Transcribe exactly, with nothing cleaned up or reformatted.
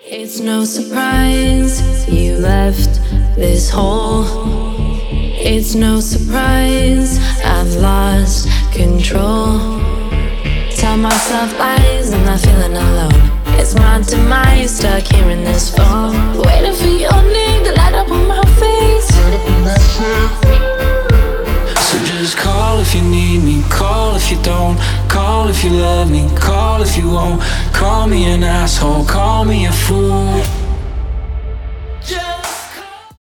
It's no surprise you left this hole. It's no surprise I've lost control. Tell myself lies, I'm not feeling alone. It's my demise, stuck here in this phone, waiting for your name to light up on my face. So just call if you need me, call if you don't. Call if you love me, call if you won't. Call me an asshole, call me a fool.